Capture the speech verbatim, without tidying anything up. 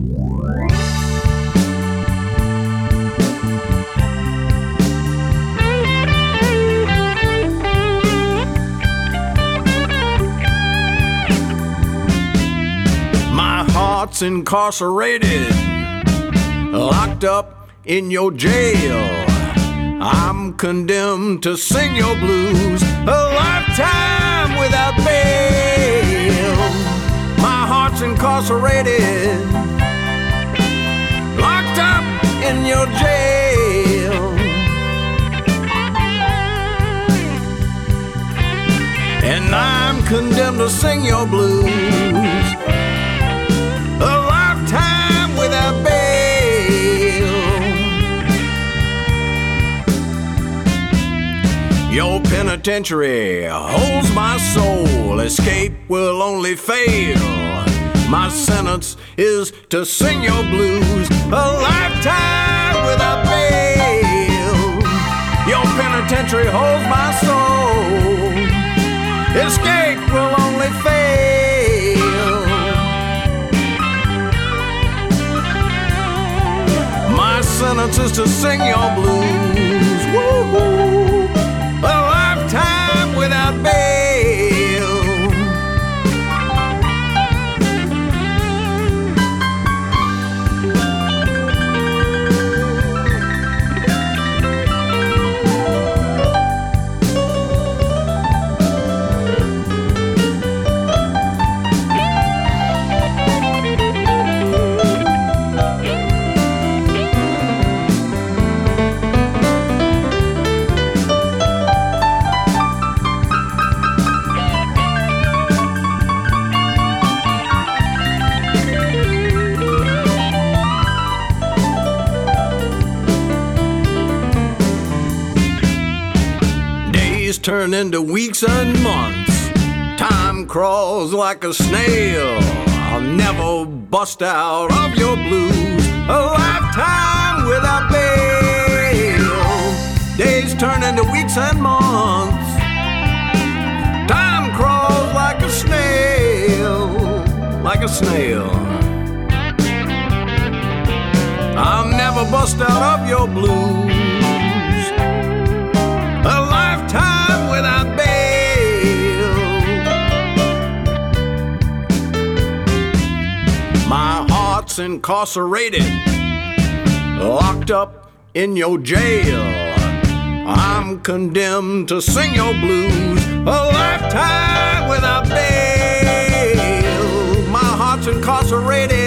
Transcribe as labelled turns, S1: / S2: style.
S1: My heart's incarcerated, locked up in your jail. I'm condemned to sing your blues a lifetime without bail. My heart's incarcerated, locked up in your jail. And I'm condemned to sing your blues a lifetime without bail. Your penitentiary holds my soul. Escape will only fail. My sentence is to sing your blues a lifetime without bail. Your penitentiary holds my soul. Escape will only fail. My sentence is to sing your blues. Woo-hoo. A lifetime without bail. Turn into weeks and months. Time crawls like a snail. I'll never bust out of your blues a lifetime without bail. Days turn into weeks and months. Time crawls like a snail, like a snail. I'll never bust out of your blues a lifetime without bail. My heart's incarcerated, locked up in your jail. I'm condemned to sing your blues a lifetime without bail. My heart's incarcerated,